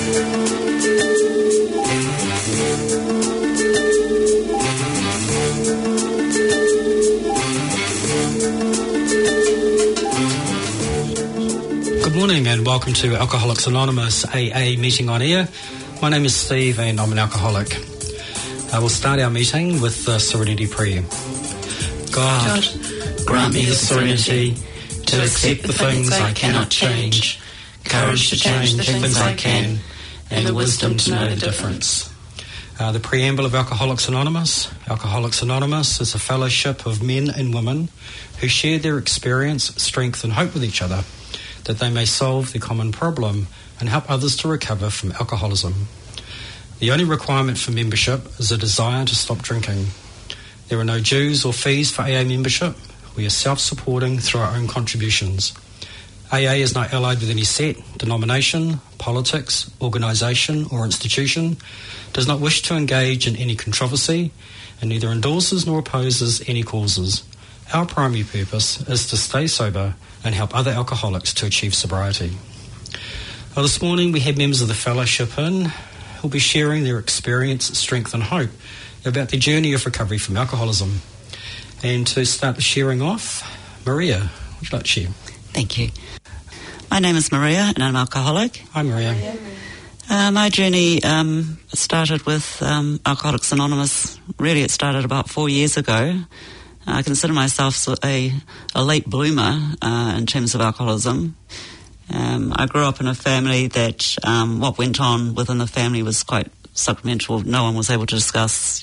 Good morning and welcome to Alcoholics Anonymous AA Meeting on Air. My name is Steve and I'm an alcoholic. We'll start our meeting with the Serenity Prayer. God, grant me the serenity to accept the things I cannot change, courage to change the things I can, and the wisdom to know the difference. The preamble of Alcoholics Anonymous. Alcoholics Anonymous is a fellowship of men and women who share their experience, strength and hope with each other, that they may solve the common problem and help others to recover from alcoholism. The only requirement for membership is a desire to stop drinking. There are no dues or fees for AA membership. We are self-supporting through our own contributions. AA is not allied with any set, denomination, politics, organisation or institution, does not wish to engage in any controversy, and neither endorses nor opposes any causes. Our primary purpose is to stay sober and help other alcoholics to achieve sobriety. Well, this morning we have members of the fellowship in who will be sharing their experience, strength and hope about their journey of recovery from alcoholism. And to start the sharing off, Maria, would you like to share? Thank you. My name is Maria and I'm an alcoholic. Hi Maria. My journey started with Alcoholics Anonymous. Really it started about 4 years ago. I consider myself a late bloomer in terms of alcoholism. I grew up in a family that what went on within the family was quite sacramental. No one was able to discuss,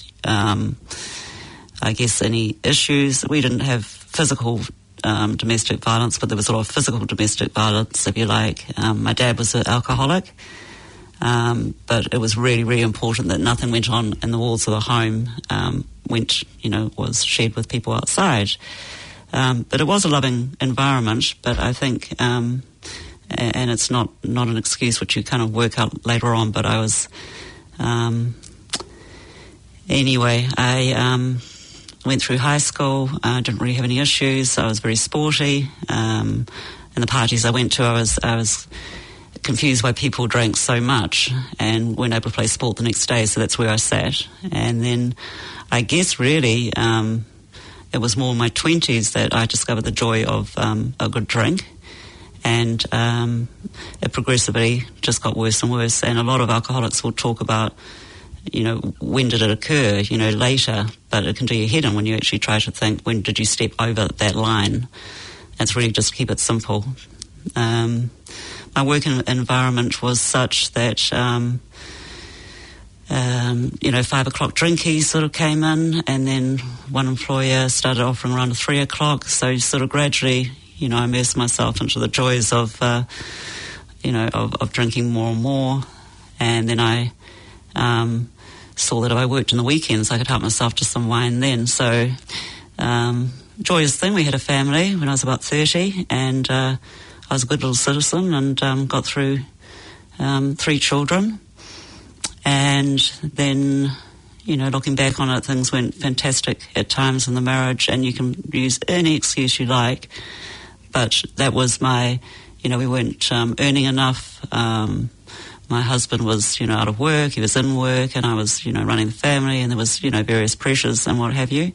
I guess, any issues. We didn't have physical domestic violence, but there was a lot of physical domestic violence, if you like. My dad was an alcoholic, but it was really, really important that nothing went on in the walls of the home, was shared with people outside. But it was a loving environment, but I think, and it's not an excuse which you kind of work out later on, but I was, anyway, I went through high school, didn't really have any issues, I was very sporty. In the parties I went to, I was confused why people drank so much and weren't able to play sport the next day, so that's where I sat. And then I guess really it was more in my 20s that I discovered the joy of a good drink, and it progressively just got worse and worse. And a lot of alcoholics will talk about, when did it occur, later, but it can do your head in when you actually try to think, when did you step over that line? It's really just keep it simple. My work environment was such that, 5 o'clock drinkies sort of came in, and then one employer started offering around 3 o'clock. So sort of gradually, I immersed myself into the joys of drinking more and more. And then I saw that if I worked in the weekends, I could help myself to some wine then. So joyous thing, we had a family when I was about 30, and I was a good little citizen and got through 3 children. And then, looking back on it, things went fantastic at times in the marriage, and you can use any excuse you like. But that was we weren't earning enough. My husband was, out of work, he was in work, and I was, running the family, and there was, various pressures and what have you.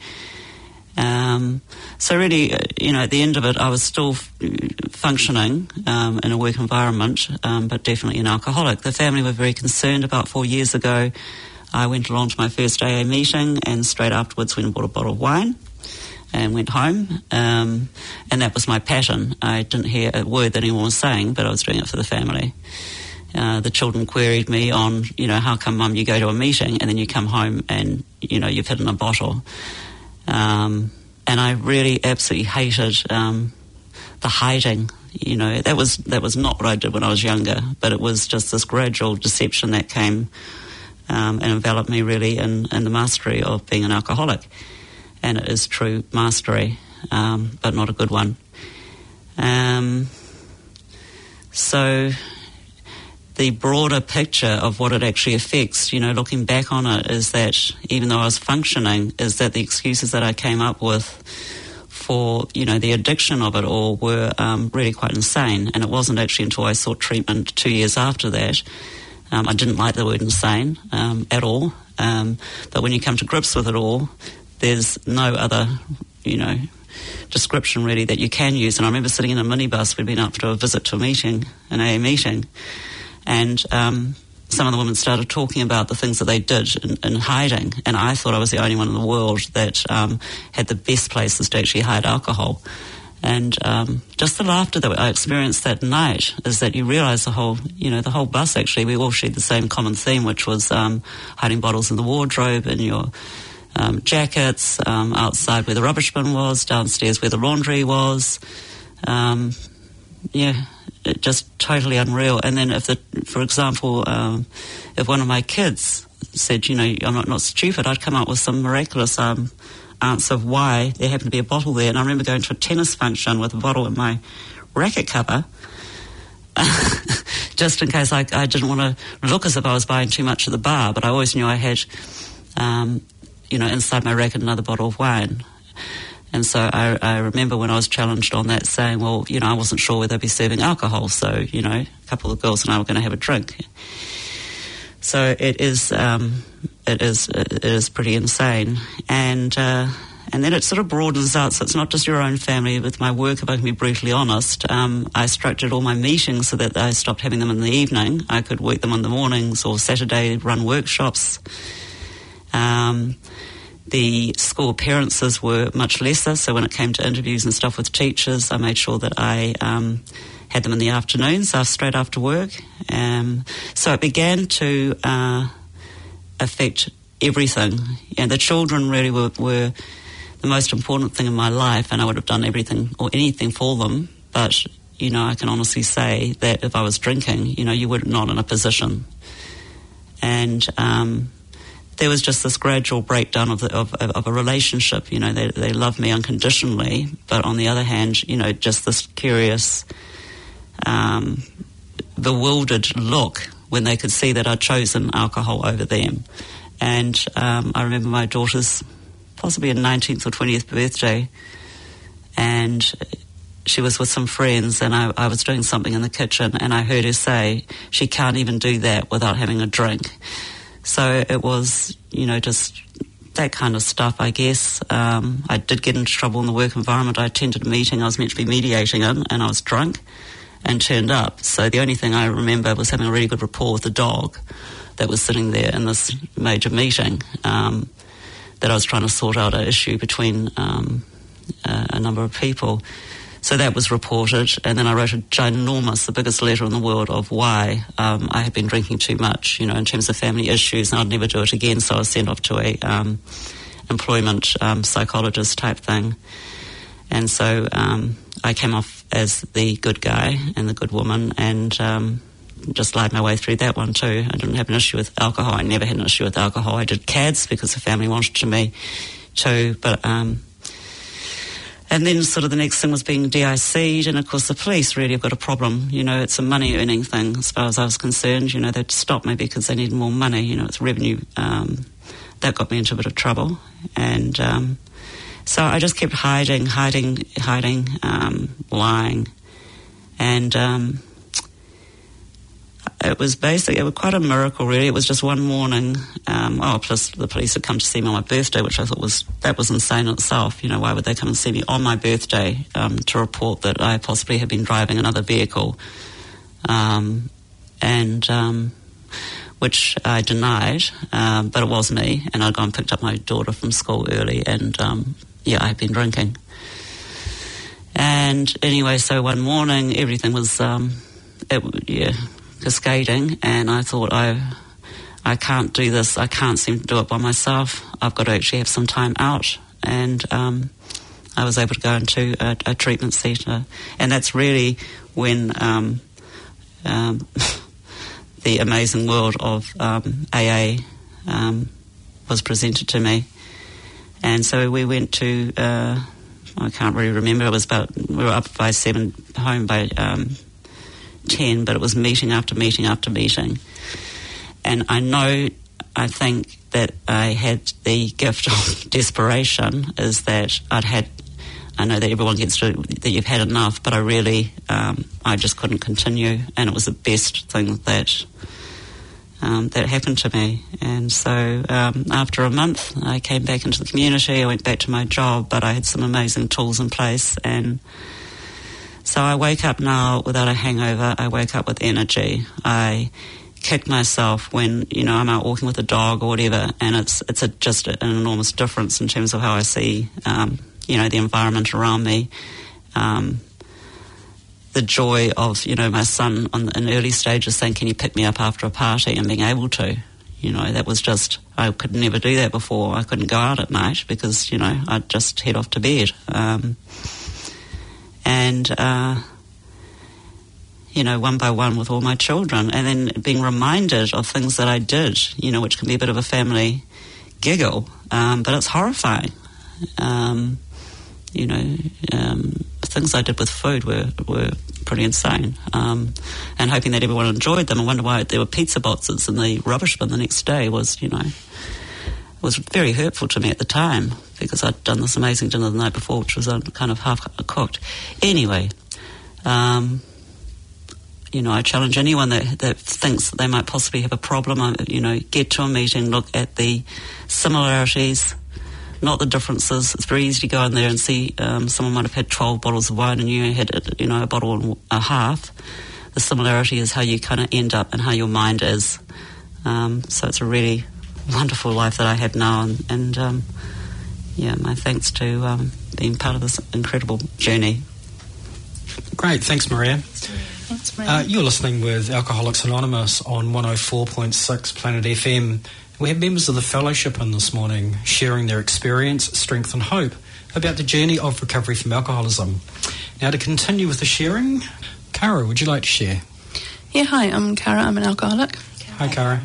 So really, at the end of it, I was still functioning in a work environment, but definitely an alcoholic. The family were very concerned. About 4 years ago, I went along to my first AA meeting, and straight afterwards went and bought a bottle of wine and went home. And that was my pattern. I didn't hear a word that anyone was saying, but I was doing it for the family. The children queried me on, how come, Mum, you go to a meeting and then you come home and, you've hidden a bottle. And I really absolutely hated the hiding. That was not what I did when I was younger, but it was just this gradual deception that came and enveloped me really in the mastery of being an alcoholic. And it is true mastery, but not a good one. So the broader picture of what it actually affects, looking back on it, is that even though I was functioning, is that the excuses that I came up with for, the addiction of it all were really quite insane. And it wasn't actually until I sought treatment 2 years after that I didn't like the word insane at all. But when you come to grips with it all, there's no other, description really that you can use. And I remember sitting in a minibus, we'd been up to a visit to a meeting, an AA meeting, and some of the women started talking about the things that they did in hiding, and I thought I was the only one in the world that had the best places to actually hide alcohol. And just the laughter that I experienced that night is that you realise the whole bus actually, we all shared the same common theme, which was hiding bottles in the wardrobe, in your jackets, outside where the rubbish bin was, downstairs where the laundry was. Just totally unreal. And then for example, if one of my kids said, I'm not stupid, I'd come up with some miraculous answer of why there happened to be a bottle there. And I remember going to a tennis function with a bottle in my racket cover, just in case I didn't want to look as if I was buying too much at the bar, but I always knew I had, inside my racket another bottle of wine. And so I remember when I was challenged on that saying, well, I wasn't sure whether they'd be serving alcohol, so, a couple of girls and I were going to have a drink. So it is pretty insane. And then it sort of broadens out, so it's not just your own family. With my work, if I can be brutally honest, I structured all my meetings so that I stopped having them in the evening. I could work them in the mornings, or Saturday run workshops. The school appearances were much lesser, so when it came to interviews and stuff with teachers, I made sure that I had them in the afternoons, straight after work. So it began to affect everything. And the children really were the most important thing in my life, and I would have done everything or anything for them. But, I can honestly say that if I was drinking, you were not in a position. And there was just this gradual breakdown of a relationship. They loved me unconditionally, but on the other hand, just this curious, bewildered look when they could see that I'd chosen alcohol over them. And I remember my daughter's possibly her 19th or 20th birthday, and she was with some friends, and I was doing something in the kitchen, and I heard her say she can't even do that without having a drink. So it was, just that kind of stuff, I guess. I did get into trouble in the work environment. I attended a meeting I was meant to be mediating in, and I was drunk and turned up. So the only thing I remember was having a really good rapport with the dog that was sitting there in this major meeting, that I was trying to sort out an issue between a number of people. So that was reported, and then I wrote a ginormous, the biggest letter in the world of why I had been drinking too much, in terms of family issues, and I'd never do it again. So I was sent off to a employment psychologist type thing. And so I came off as the good guy and the good woman, and just lied my way through that one too. I didn't have an issue with alcohol. I never had an issue with alcohol. I did CADS because the family wanted me to, but... And then sort of the next thing was being DIC'd, and of course the police really have got a problem. It's a money-earning thing as far as I was concerned. They'd stop me because they needed more money. It's revenue. That got me into a bit of trouble. And so I just kept hiding, lying. And it was quite a miracle, really. It was just one morning. Plus the police had come to see me on my birthday, which I thought was insane in itself. Why would they come and see me on my birthday to report that I possibly had been driving another vehicle, which I denied, but it was me, and I'd gone and picked up my daughter from school early, and I had been drinking. And anyway, so one morning everything was cascading, and I thought, I can't do this. I can't seem to do it by myself. I've got to actually have some time out. And I was able to go into a treatment centre, and that's really when the amazing world of AA was presented to me. And so we went to, I can't really remember, we were up by 7, home by 10, but it was meeting after meeting after meeting. And I think that I had the gift of desperation, is that I know that everyone gets to, that you've had enough, but I really, I just couldn't continue, and it was the best thing that that happened to me. And so after a month, I came back into the community. I went back to my job, but I had some amazing tools in place. And so I wake up now without a hangover. I wake up with energy. I kick myself when, I'm out walking with a dog or whatever, and it's just an enormous difference in terms of how I see, the environment around me. The joy of, my son in early stages saying, can you pick me up after a party, and being able to, that was just, I could never do that before. I couldn't go out at night because, I'd just head off to bed. One by one with all my children, and then being reminded of things that I did, which can be a bit of a family giggle, but it's horrifying. Things I did with food were pretty insane, and hoping that everyone enjoyed them. I wonder why there were pizza boxes in the rubbish bin the next day was very hurtful to me at the time, because I'd done this amazing dinner the night before, which was kind of half cooked. Anyway, I challenge anyone that thinks that they might possibly have a problem, get to a meeting, look at the similarities, not the differences. It's very easy to go in there and see someone might have had 12 bottles of wine and you had, a bottle and a half. The similarity is how you kind of end up and how your mind is. So it's a really wonderful life that I have now, and my thanks to being part of this incredible journey. Great, thanks, Maria. Thanks, Maria. You're listening with Alcoholics Anonymous on 104.6 Planet FM. We have members of the fellowship in this morning sharing their experience, strength and hope about the journey of recovery from alcoholism. Now, to continue with the sharing, Cara, would you like to share? Yeah, hi, I'm Cara. I'm an alcoholic. Hi, Cara.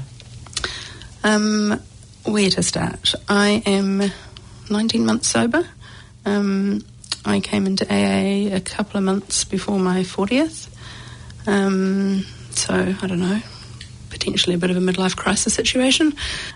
Where to start? I am 19 months sober. I came into AA a couple of months before my 40th. So, I don't know, potentially a bit of a midlife crisis situation.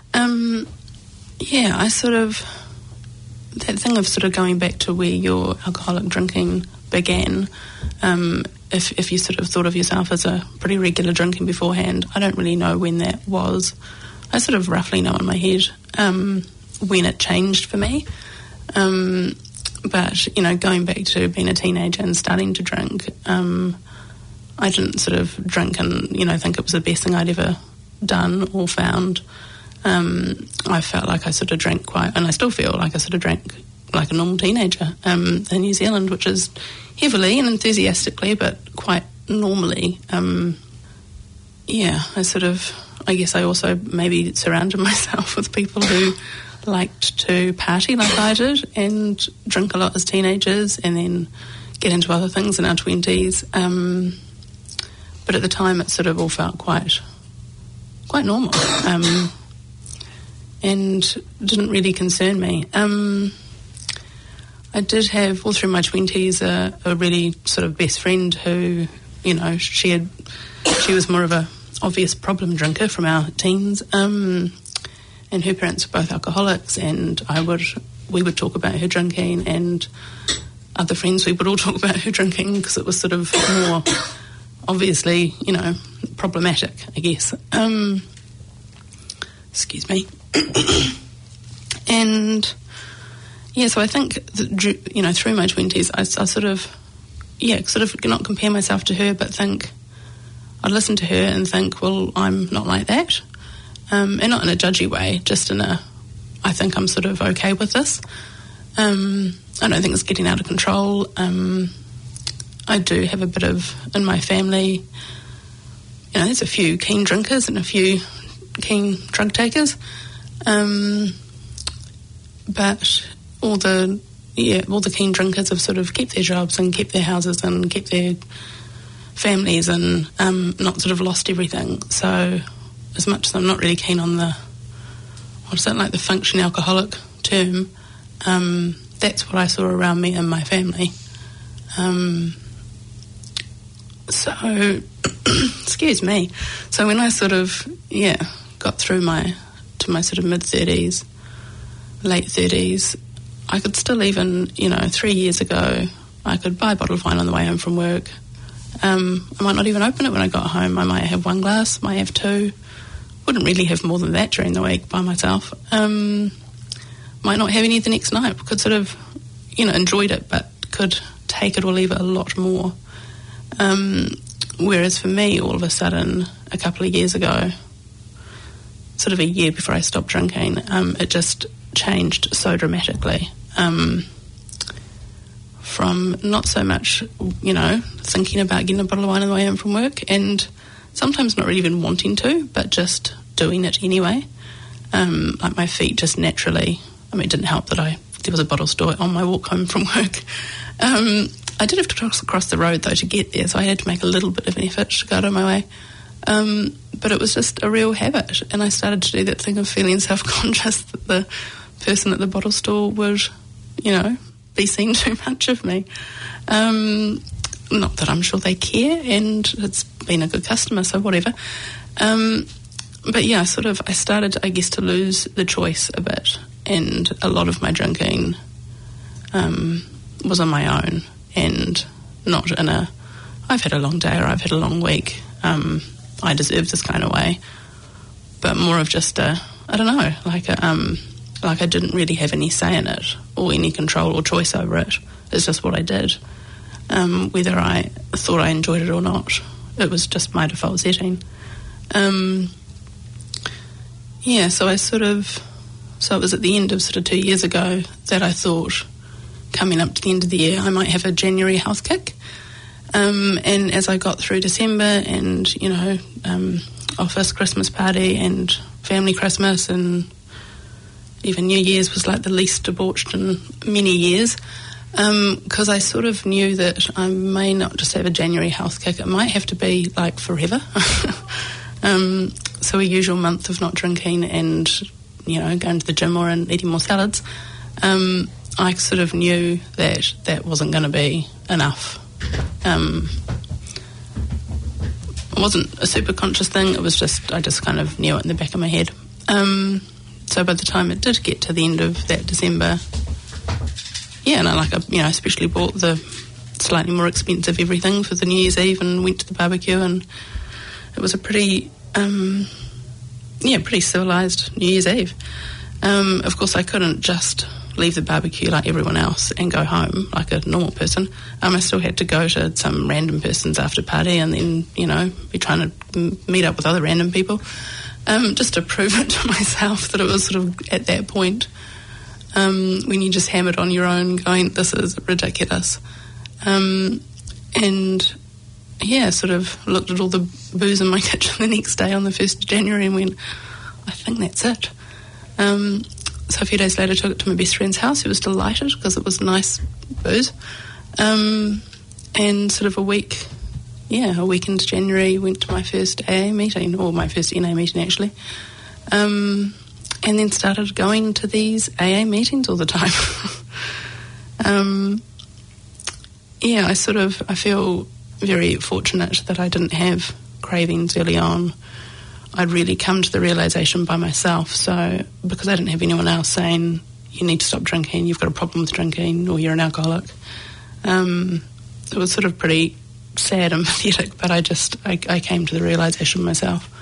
I sort of, that thing of sort of going back to where your alcoholic drinking began, if you sort of thought of yourself as a pretty regular drinking beforehand, I don't really know when that was. I sort of roughly know in my head when it changed for me. But, going back to being a teenager and starting to drink, I didn't sort of drink and, think it was the best thing I'd ever done or found. I felt like I sort of drank quite, and I still feel like I sort of drank like a normal teenager in New Zealand, which is heavily and enthusiastically, but quite normally. I guess I also maybe surrounded myself with people who liked to party like I did and drink a lot as teenagers and then get into other things in our 20s. But at the time it sort of all felt quite normal and didn't really concern me. I did have, all through my 20s, a really sort of best friend who, she was more of a obvious problem drinker from our teens, and her parents were both alcoholics, and we would talk about her drinking, and other friends, we would all talk about her drinking because it was sort of more obviously, problematic, I guess. Excuse me. And so I think that, through my 20s, I sort of not compare myself to her, but think I'd listen to her and think, well, I'm not like that, and not in a judgy way, just in I think I'm sort of okay with this. I don't think it's getting out of control. I do have a bit of, in my family, there's a few keen drinkers and a few keen drug takers, but all the keen drinkers have sort of kept their jobs and kept their houses and kept their families and not sort of lost everything. So as much as I'm not really keen on the functioning alcoholic term, that's what I saw around me and my family. So, excuse me. So when I sort of, got through to my sort of mid-30s, late 30s, I could still even, 3 years ago, I could buy a bottle of wine on the way home from work. I might not even open it when I got home. I might have one glass, might have two. wouldn't really have more than that during the week by myself. Might not have any the next night. Could sort of, enjoyed it, but could take it or leave it a lot more. Whereas for me, all of a sudden, a couple of years ago, sort of a year before I stopped drinking, it just changed so dramatically. From not so much, thinking about getting a bottle of wine on the way home from work, and sometimes not really even wanting to, but just doing it anyway. Like my feet just naturally, it didn't help that there was a bottle store on my walk home from work. I did have to cross the road, though, to get there, so I had to make a little bit of an effort to go out of my way. But it was just a real habit, and I started to do that thing of feeling self-conscious that the person at the bottle store would, be seeing too much of me. Not that I'm sure they care, and it's been a good customer, so whatever. But yeah, I started, I guess, to lose the choice a bit, and a lot of my drinking was on my own, and not in I've had a long day or I've had a long week, I deserve this kind of way, but more of just I don't know, like I didn't really have any say in it, or any control or choice over it. It's just what I did. Whether I thought I enjoyed it or not, it was just my default setting. So it was at the end of 2 years ago that I thought, coming up to the end of the year, I might have a January health kick. And as I got through December and, office, Christmas party and family Christmas, and even New Year's was like the least debauched in many years, because I sort of knew that I may not just have a January health kick, it might have to be like forever. So a usual month of not drinking and, going to the gym or eating more salads, I sort of knew that wasn't going to be enough. It wasn't a super conscious thing, it was just, I just kind of knew it in the back of my head. So by the time it did get to the end of that December, and I especially bought the slightly more expensive everything for the New Year's Eve and went to the barbecue, and it was a pretty civilised New Year's Eve. Of course, I couldn't just leave the barbecue like everyone else and go home like a normal person. I still had to go to some random person's after party and then, be trying to meet up with other random people, just to prove it to myself that it was sort of at that point when you just hammered on your own going, this is ridiculous. Sort of looked at all the booze in my kitchen the next day on the 1st of January and went, I think that's it. So a few days later I took it to my best friend's house, who was delighted because it was nice booze. And sort of a week into January, went to my first AA meeting, or my first NA meeting actually. And then started going to these AA meetings all the time. I feel very fortunate that I didn't have cravings early on. I'd really come to the realisation by myself, so because I didn't have anyone else saying, you need to stop drinking, you've got a problem with drinking, or you're an alcoholic. It was sort of pretty sad and pathetic, but I came to the realisation myself.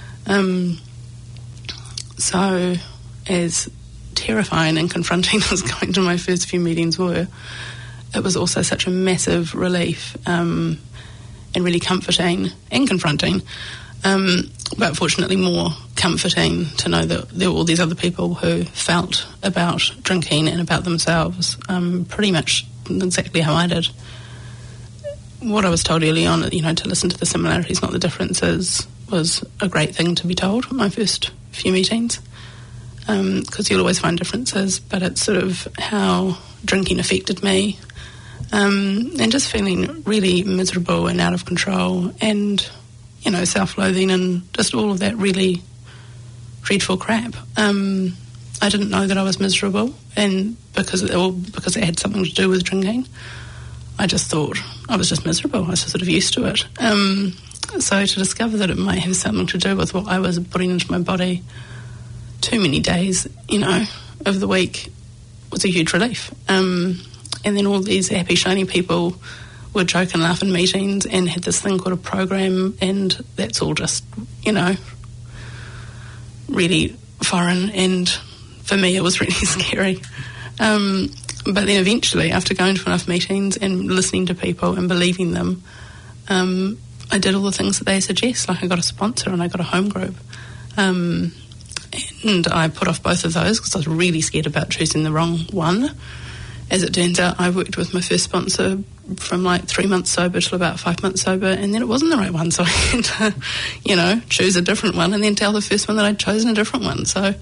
So as terrifying and confronting as going to my first few meetings were, it was also such a massive relief, and really comforting and confronting, but fortunately more comforting to know that there were all these other people who felt about drinking and about themselves pretty much exactly how I did. What I was told early on, to listen to the similarities, not the differences, was a great thing to be told at my first few meetings, because you'll always find differences, but it's sort of how drinking affected me, and just feeling really miserable and out of control, and self-loathing and just all of that really dreadful crap. I didn't know that I was miserable, and because it had something to do with drinking, I just thought I was just miserable. I was just sort of used to it. So to discover that it might have something to do with what I was putting into my body too many days, of the week was a huge relief. And then all these happy, shiny people would joke and laugh in meetings and had this thing called a program, and that's all just, really foreign, and for me it was really scary. But then eventually, after going to enough meetings and listening to people and believing them, I did all the things that they suggest. Like, I got a sponsor and I got a home group. And I put off both of those because I was really scared about choosing the wrong one. As it turns out, I worked with my first sponsor from like 3 months sober till about 5 months sober, and then it wasn't the right one, so I had to, choose a different one and then tell the first one that I'd chosen a different one. So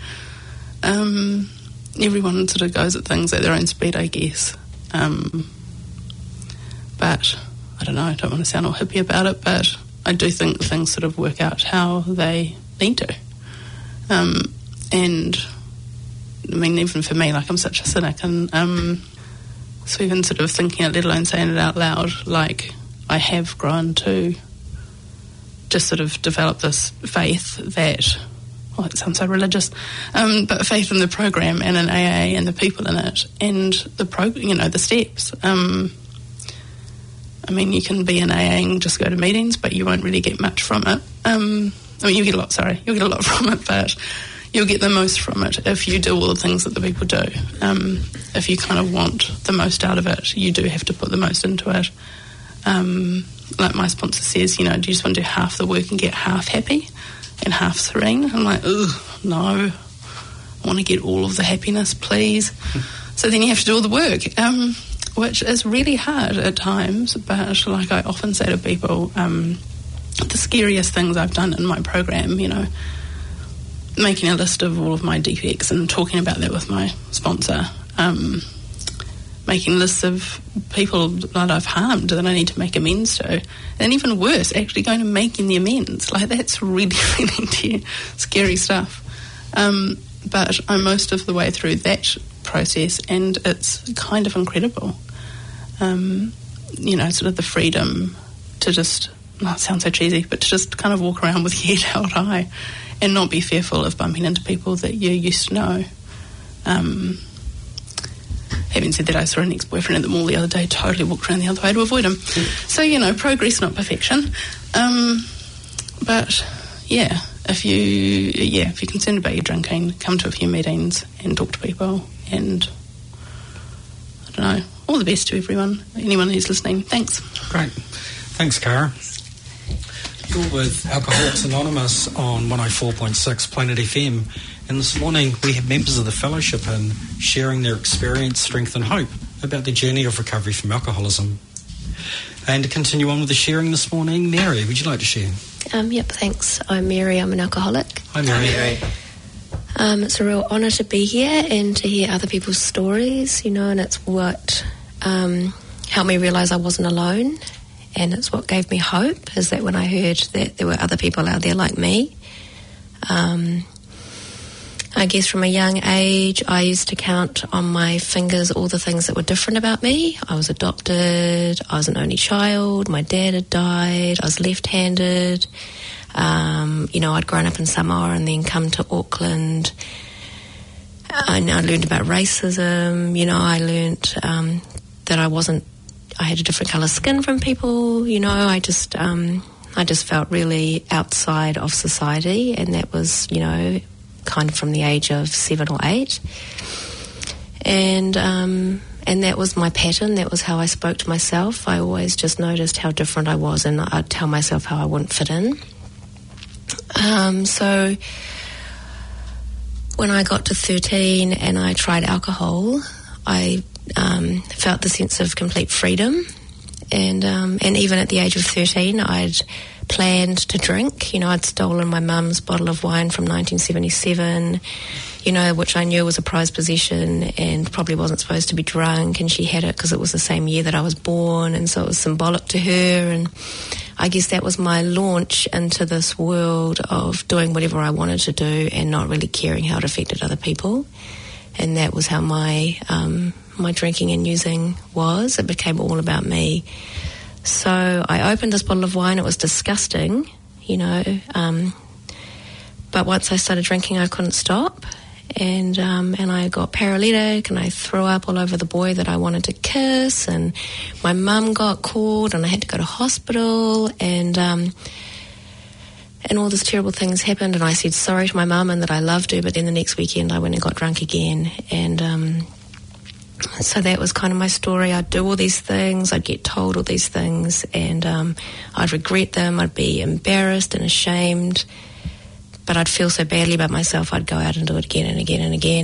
everyone sort of goes at things at their own speed, I guess. But I don't know, I don't want to sound all hippie about it, but I do think things sort of work out how they need to. And I mean, even for me, like, I'm such a cynic, and so even sort of thinking it, let alone saying it out loud, like, I have grown to just sort of develop this faith that, it sounds so religious, but faith in the program and in AA and the people in it and the steps. I mean, you can be in AA and just go to meetings, but you won't really get much from it. You'll get a lot from it, but you'll get the most from it if you do all the things that the people do. If you kind of want the most out of it, you do have to put the most into it. Like my sponsor says, do you just want to do half the work and get half happy and half serene? I'm like, ugh, no. I want to get all of the happiness, please. So then you have to do all the work, which is really hard at times. But like I often say to people, the scariest things I've done in my program, making a list of all of my defects and talking about that with my sponsor, making lists of people that I've harmed that I need to make amends to, and even worse, actually going and making the amends. Like, that's really, really scary stuff. But I'm most of the way through that process, and it's kind of incredible. Sort of the freedom to just, it sounds so cheesy, but to just kind of walk around with your head held high and not be fearful of bumping into people that you used to know. Having said that, I saw an ex-boyfriend at the mall the other day, totally walked around the other way to avoid him. So, progress, not perfection. But, if you're concerned about your drinking, come to a few meetings and talk to people, and, I don't know, all the best to anyone who's listening. Thanks. Great. Thanks, Cara. You're with Alcoholics Anonymous on 104.6 Planet FM, and this morning we have members of the fellowship in sharing their experience, strength and hope about their journey of recovery from alcoholism. And to continue on with the sharing this morning, Mary, would you like to share? Yep, thanks. I'm Mary, I'm an alcoholic. Hi, Mary. It's a real honour to be here and to hear other people's stories, and it's what helped me realise I wasn't alone. And it's what gave me hope, is that when I heard that there were other people out there like me. I guess from a young age, I used to count on my fingers all the things that were different about me. I was adopted, I was an only child, my dad had died, I was left-handed. I'd grown up in Samoa and then come to Auckland. I learned about racism. I learned that I had a different colour skin from people. I just felt really outside of society, and that was, kind of from the age of 7 or 8. And that was my pattern. That was how I spoke to myself. I always just noticed how different I was, and I'd tell myself how I wouldn't fit in. So when I got to 13 and I tried alcohol, I felt the sense of complete freedom, and even at the age of 13 I'd planned to drink. I'd stolen my mum's bottle of wine from 1977, which I knew was a prized possession and probably wasn't supposed to be drunk, and she had it because it was the same year that I was born, and so it was symbolic to her. And I guess that was my launch into this world of doing whatever I wanted to do and not really caring how it affected other people. And that was how my drinking and using was. It became all about me. So I opened this bottle of wine. It was disgusting, but once I started drinking, I couldn't stop. And I got paralytic, and I threw up all over the boy that I wanted to kiss, and my mum got called, and I had to go to hospital, and And all these terrible things happened, and I said sorry to my mum and that I loved her, but then the next weekend I went and got drunk again. And so that was kind of my story. I'd do all these things, I'd get told all these things, and I'd regret them, I'd be embarrassed and ashamed, but I'd feel so badly about myself, I'd go out and do it again and again and again.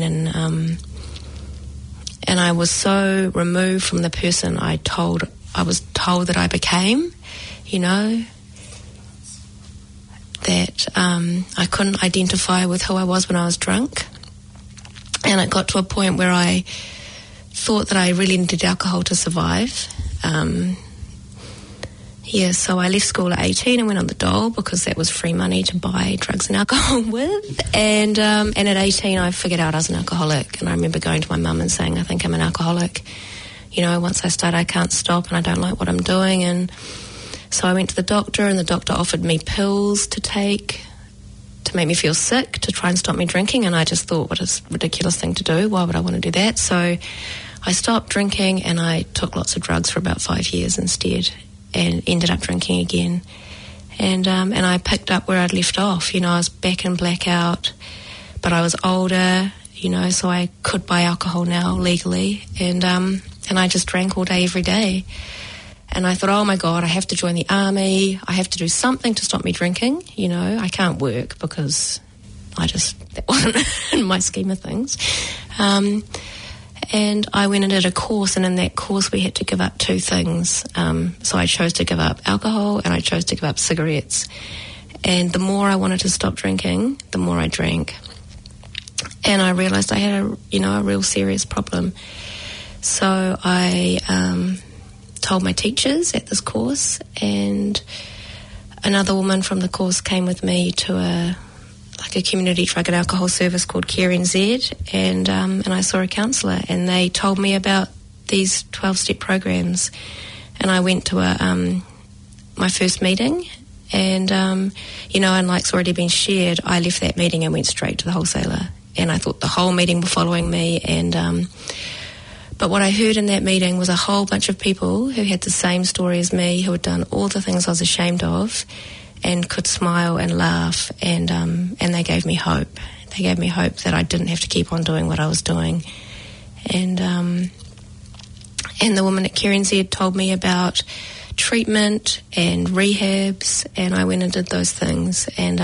And I was so removed from the person I was told that I became, you know, that I couldn't identify with who I was when I was drunk. And it got to a point where I thought that I really needed alcohol to survive. So I left school at 18 and went on the dole because that was free money to buy drugs and alcohol with. And at 18 I figured out I was an alcoholic, and I remember going to my mum and saying, I think I'm an alcoholic. You know, once I start I can't stop and I don't like what I'm doing. And so I went to the doctor, and the doctor offered me pills to take to make me feel sick, to try and stop me drinking, and I just thought, what a ridiculous thing to do. Why would I want to do that? So I stopped drinking and I took lots of drugs for about 5 years instead, and ended up drinking again. And I picked up where I'd left off. You know, I was back in blackout, but I was older, you know, so I could buy alcohol now legally. And I just drank all day, every day. And I thought, oh my God, I have to join the army. I have to do something to stop me drinking. You know, I can't work because that wasn't in my scheme of things. And I went and did a course, and in that course we had to give up 2 things. So I chose to give up alcohol, and I chose to give up cigarettes. And the more I wanted to stop drinking, the more I drank. And I realised I had a real serious problem. So I told my teachers at this course, and another woman from the course came with me to a community drug and alcohol service called Care NZ, and I saw a counsellor, and they told me about these 12-step programs, and I went to my first meeting, and and like's already been shared, I left that meeting and went straight to the wholesaler, and I thought the whole meeting were following me, and but what I heard in that meeting was a whole bunch of people who had the same story as me, who had done all the things I was ashamed of, and could smile and laugh, and they gave me hope. They gave me hope that I didn't have to keep on doing what I was doing. And the woman at Care NZ told me about treatment and rehabs, and I went and did those things. And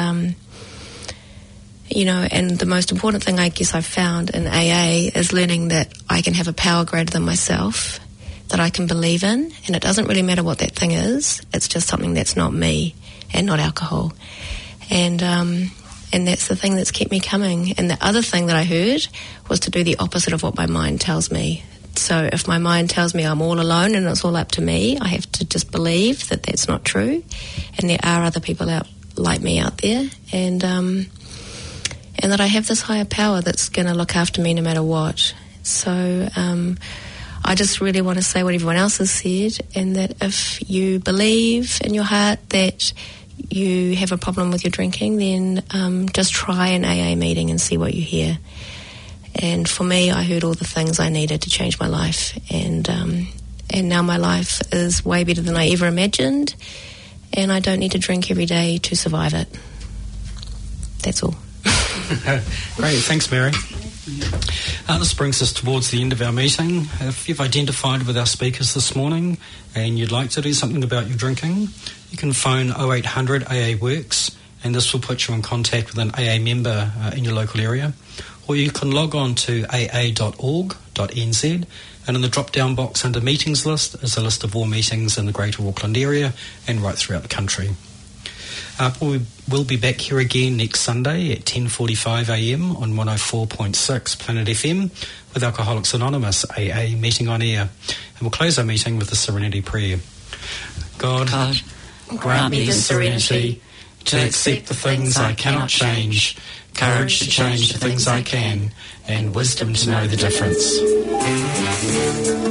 and the most important thing I guess I've found in AA is learning that I can have a power greater than myself, that I can believe in, and it doesn't really matter what that thing is. It's just something that's not me and not alcohol. And that's the thing that's kept me coming. And the other thing that I heard was to do the opposite of what my mind tells me. So if my mind tells me I'm all alone and it's all up to me, I have to just believe that that's not true, and there are other people out like me out there, and that I have this higher power that's going to look after me no matter what. So I just really want to say what everyone else has said, and that if you believe in your heart that you have a problem with your drinking, then just try an AA meeting and see what you hear. And for me, I heard all the things I needed to change my life, and now my life is way better than I ever imagined, and I don't need to drink every day to survive it. That's all. Great, thanks Mary. This brings us towards the end of our meeting. If you've identified with our speakers this morning and you'd like to do something about your drinking, you can phone 0800 AA Works, and this will put you in contact with an AA member in your local area. Or you can log on to aa.org.nz, and in the drop-down box under Meetings List is a list of all meetings in the Greater Auckland area and right throughout the country. We'll be back here again next Sunday at 10:45am on 104.6 Planet FM with Alcoholics Anonymous AA meeting on air. And we'll close our meeting with the Serenity Prayer. God, grant me the serenity to accept the things I cannot change, courage to change the things I can, and wisdom to know the difference.